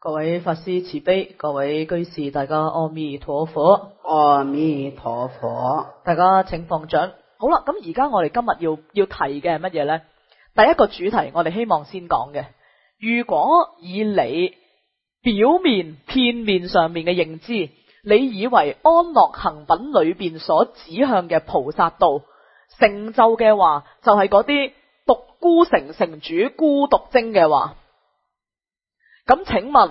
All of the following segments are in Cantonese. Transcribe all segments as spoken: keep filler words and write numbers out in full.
各位法師慈悲，各位居士大家阿彌陀佛， 阿彌陀佛。 大家請放掌。好啦，咁而家我哋今日要要提嘅係乜嘢呢？第一個主題我哋希望先講嘅，如果以你表面片面上面嘅認知，你以為安樂行品裏邊所指向嘅菩薩道成就嘅話，就係嗰啲獨孤城城主孤獨精嘅話，咁請問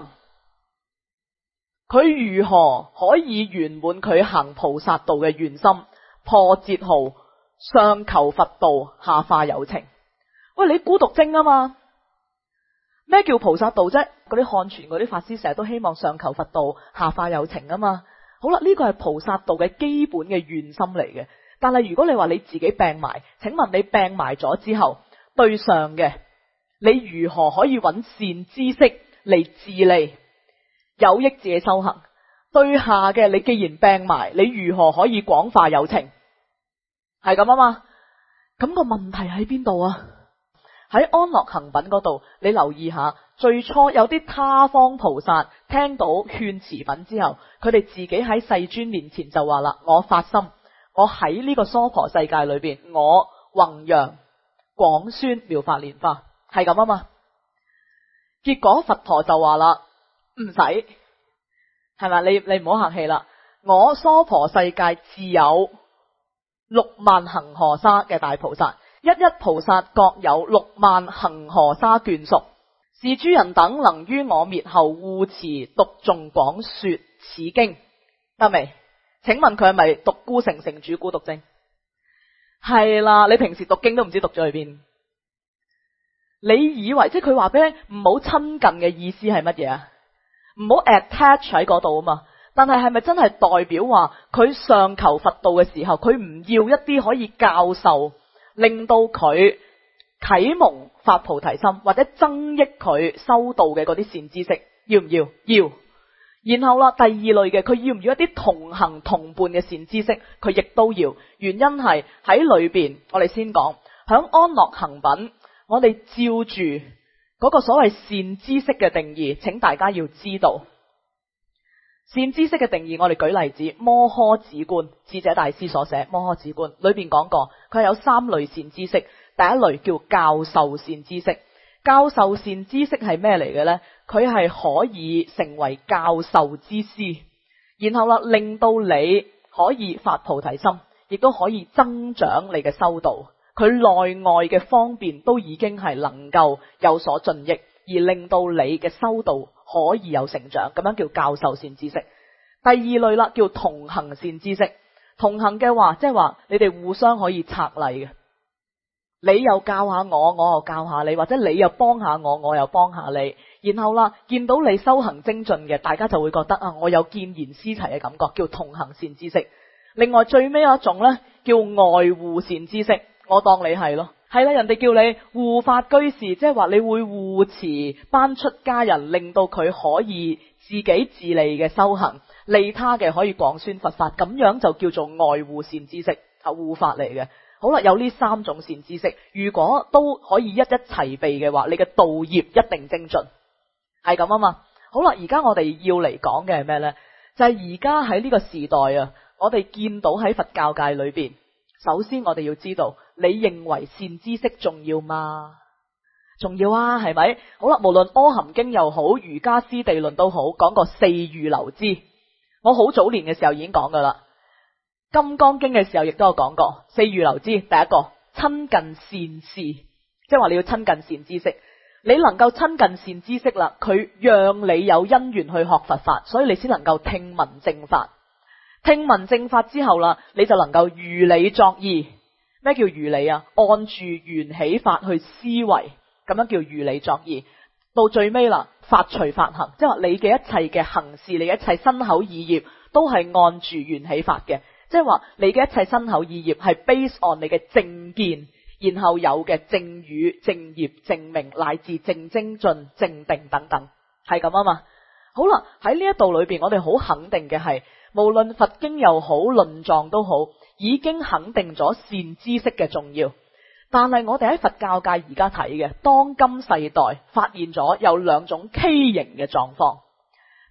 佢如何可以圓滿佢行菩薩道嘅願心，破折號，上求佛道，下化有情？喂，你孤獨精啊嘛？咩叫菩薩道啫？嗰啲漢傳嗰啲法師成日都希望上求佛道，下化有情啊嘛。好啦，呢個係菩薩道嘅基本嘅願心嚟嘅。但係如果你話你自己病埋，請問你病埋咗之後，對上嘅你如何可以揾善知識嚟自利，有益自己修行？對下嘅你既然病埋，你如何可以廣化有情？係咁啊嘛。咁個問題喺邊度啊？喺安樂行品嗰度，你留意下，最初有啲他方菩薩聽到勸持品之後，佢哋自己喺世尊面前就話啦：我發心，我喺呢個娑婆世界裏邊，我弘揚廣宣妙法蓮花，係咁啊嘛。結果佛陀就話啦：唔使，係咪？你你唔好客氣啦，我娑婆世界自有六萬恒河沙嘅大菩薩。一一菩薩各有六萬恒河沙眷屬，是諸人等能於我滅後護持讀誦廣說此經，得未？請問佢係咪獨孤城城主孤獨精？係啦，你平時讀經都唔知讀咗去邊。你以為即係佢話俾你唔好親近嘅意思係乜嘢啊？唔好 attach 喺嗰度啊嘛。但係係咪真係代表話佢上求佛道嘅時候，佢唔要一啲可以教授，令到佢啟蒙發菩提心，或者增益佢修道嘅嗰啲善知識？要唔要？要。然後啦，第二類嘅，佢要唔要一啲同行同伴嘅善知識？佢亦都要。原因係喺裏邊，我哋先講響安樂行品，我哋照住嗰個所謂善知識嘅定義，請大家要知道善知識嘅定義。我哋舉例子，摩訶止觀，智者大師所寫摩訶止觀裏邊講過，佢有三類善知識。第一類叫教授善知識。教授善知識係咩嚟嘅呢？佢係可以成為教授之師，然後啦，令到你可以發菩提心，亦都可以增長你嘅修道。佢內外嘅方便都已經係能夠有所進益，而令到你嘅修道可以有成長，咁樣叫教授善知識。第二類啦，叫同行善知識。同行嘅話，即係話你哋互相可以策勵嘅。你又教下我，我又教下你，或者你又幫下我，我又幫下你。然後啦，見到你修行精進嘅，大家就會覺得啊，我有見賢思齊嘅感覺，叫同行善知識。另外最尾有一種呢，叫外護善知識。我當你係咯，係啦，人哋叫你護法居士，即係話你會護持班出家人，令到佢可以自己自利嘅修行，利他嘅可以廣宣佛法，咁樣就叫做外護善知識，係護法嚟嘅。好啦，有呢三種善知識，如果都可以一一齊備嘅話，你嘅道業一定精進，係咁啊嘛。好啦，而家我哋要嚟講嘅係咩呢？就係而家喺呢個時代啊，我哋見到喺佛教界裏邊，首先我哋要知道，你認為善知識重要嗎？重要啊，係咪？好啦，無論阿含經又好，瑜伽師地論都好，講過四預流支。我好早年嘅時候已經講噶啦。金剛經嘅時候亦都有講過四預流支。第一個親近善事，即係話你要親近善知識。你能夠親近善知識啦，佢讓你有因緣去學佛法，所以你先能夠聽聞正法。聽聞正法之後啦，你就能夠如理作意。咩叫如理啊？按住緣起法去思維，咁樣叫如理作意。到最尾啦，法隨法行，即係話你嘅一切嘅行事，你一切身口意業都係按住緣起法嘅。即係話你嘅一切身口意業係 base on 你嘅正見，然後有嘅正語、正業、正名乃至正精進、正定等等，係咁啊嘛。好啦，喺呢一度裏邊，我哋好肯定嘅係，無論佛經又好，論藏都好，已經肯定咗善知識嘅重要。但係我哋喺佛教界而家睇嘅當今世代，發現咗有兩種畸形嘅狀況。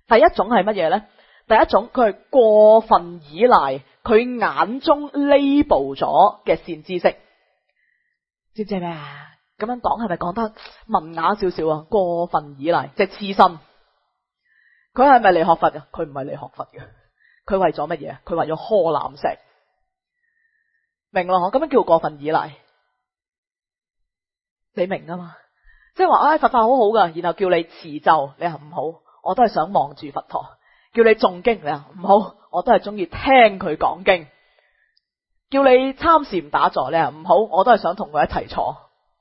第一種係乜嘢呢？第一種佢係過分依賴佢眼中 label 咗嘅善知識，知唔知咩啊？咁樣講係咪講得文雅少少啊？過分依賴即係痴心。佢係咪嚟學佛嘅？佢唔係嚟學佛嘅。佢為咗乜嘢？佢為咗柯南石，明咯？咁樣叫過分依賴，你明啊嘛？即係話，唉，佛法好好噶，然後叫你持咒，你話唔好，我都係想望住佛陀。叫你誦經，你話唔好，我都係中意聽佢講經。叫你參禪打坐，你話唔好，我都係想同佢一齊坐。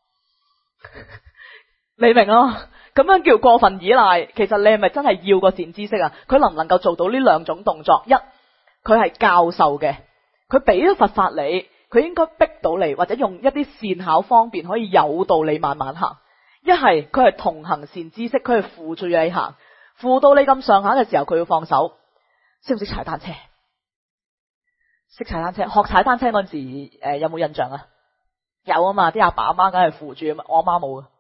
你明咯？咁樣叫過分依賴。其實你係咪真係要個善知識啊？佢能唔能夠做到呢兩種動作？一，佢係教授嘅，佢俾咗佛法你，佢應該逼到你，或者用一啲善巧方便可以誘導你慢慢行。一係佢係同行善知識，佢係扶住你行，扶到你咁上下嘅時候，佢要放手。識唔識踩單車？識踩單車，學踩單車嗰陣時，誒、呃、有冇印象啊？有啊嘛，啲阿爸阿媽梗係扶住，我阿媽冇啊。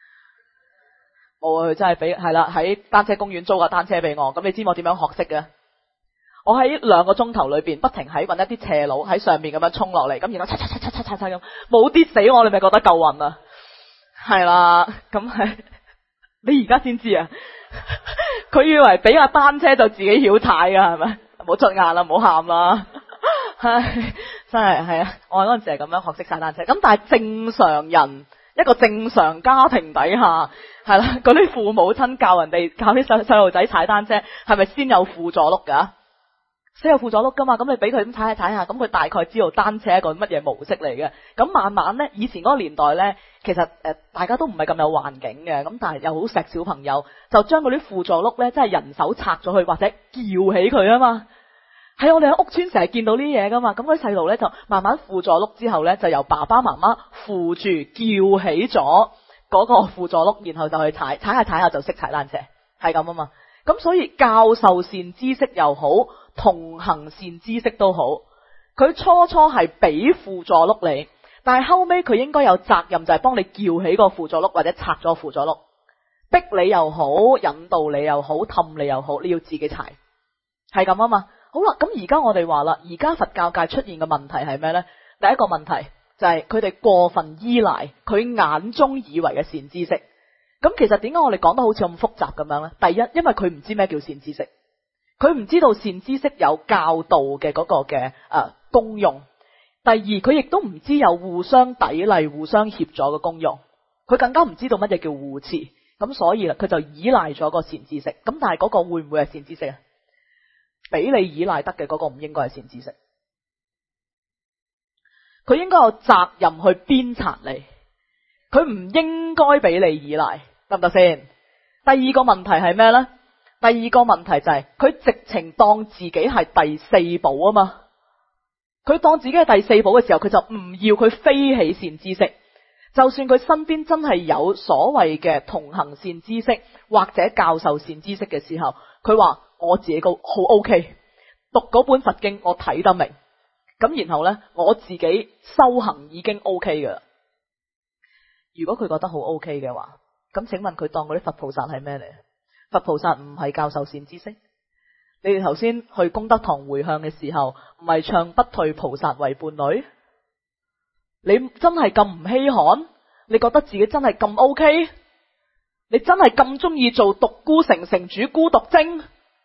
我佢真係俾係啦，喺單車公園租架單車俾我。咁你知我點樣學識嘅？我喺兩個鐘頭裏邊不停喺搵一啲斜路喺上面咁樣衝落嚟，咁然後擦擦擦擦擦擦擦咁，冇跌死我，你咪覺得夠運啊？係啦，咁係你而家先知啊？佢以為俾架單車就自己曉踩噶，係咪？唔好捽眼啦，唔好喊啦。唉，真係係啊！我嗰陣時係咁樣學識踩單車。咁但係正常人，一個正常家庭底下，係啦，嗰啲父母親教人哋教啲細細路仔踩單車，係咪先有輔助轆噶？先有輔助轆噶嘛？咁你俾佢咁踩下踩下，咁佢大概知道單車係一個乜嘢模式嚟嘅。咁慢慢咧，以前嗰個年代咧，其實誒、呃、大家都唔係咁有環境嘅，咁但係又好錫小朋友，就將嗰啲輔助轆咧，真係人手拆咗去，或者撬起佢啊嘛。喺我哋喺屋村成日見到呢啲嘢噶嘛，咁嗰啲細路咧就慢慢輔助轆之後咧，就由爸爸媽媽扶住撬起咗嗰個輔助轆，然後就去踩，踩下踩下就識踩單車，係咁啊嘛。咁所以教授善知識又好，同行善知識都好，佢初初係俾輔助轆你，但係後尾佢應該有責任，就係幫你撬起個輔助轆或者拆咗輔助轆，逼你又好，引導你又好，氹你又好，你要自己踩，係咁啊嘛。好啦，咁而家我哋話啦，而家佛教界出現嘅問題係咩呢？第一個問題就係佢哋過分依賴佢眼中以為嘅善知識。咁其實點解我哋講得好似咁複雜咁樣呢？第一，因為佢唔知咩叫善知識，佢唔知道善知識有教導嘅嗰個嘅誒、呃、功用。第二，佢亦都唔知有互相砥礪、互相協助嘅功用。佢更加唔知道乜嘢叫護持。咁所以啦，佢就依賴咗個善知識。咁但係嗰個會唔會係善知識啊？俾你依賴得嘅嗰個唔應該係善知識，佢應該有責任去鞭策你，佢唔應該俾你依賴，得唔得先？第二個問題係咩呢？第二個問題就係、是、佢直情當自己係第四寶啊嘛，佢當自己係第四寶嘅時候，佢就唔要佢飛起善知識。就算佢身邊真係有所謂嘅同行善知識或者教授善知識嘅時候，佢話我自己個好 OK， 讀嗰本佛經我睇得明，咁然後呢，我自己修行已經 OK 㗎啦。如果佢覺得好 OK 嘅話，咁請問佢當嗰啲佛菩薩係咩嚟？佛菩薩唔係教授善知識。你哋頭先去功德堂回向嘅時候，唔係唱不退菩薩為伴侶？你真係咁唔稀罕？你覺得自己真係咁 OK？ 你真係咁中意做獨孤成成主孤獨精？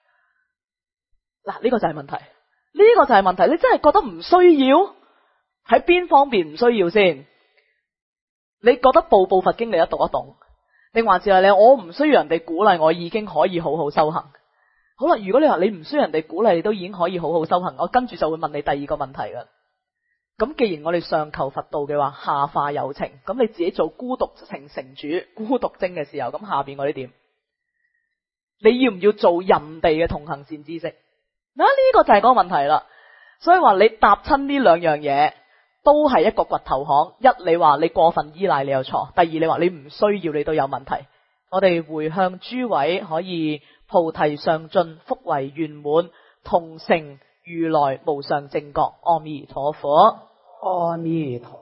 嗱，呢個就係問題，呢個就係問題。你真係覺得唔需要？喺邊方面唔需要先？你覺得部部佛經你都讀一讀，定還是係你我唔需要人哋鼓勵，我已經可以好好修行？好啦，如果你話你唔需要人哋鼓勵，你都已經可以好好修行，我跟住就會問你第二個問題噶。咁既然我哋上求佛道嘅話，下化有情，咁你自己做孤獨成成主孤獨精嘅時候，咁下邊嗰啲點？你要唔要做人哋嘅同行善知識？嗱，呢個就係嗰個問題啦。所以話你搭親呢兩樣嘢，都係一個掘頭巷。一，你話你過分依賴，你有錯；第二，你話你唔需要，你都有問題。我哋回向諸位可以菩提上進，福為圓滿，同成如來無上正覺。阿彌陀佛。 阿彌陀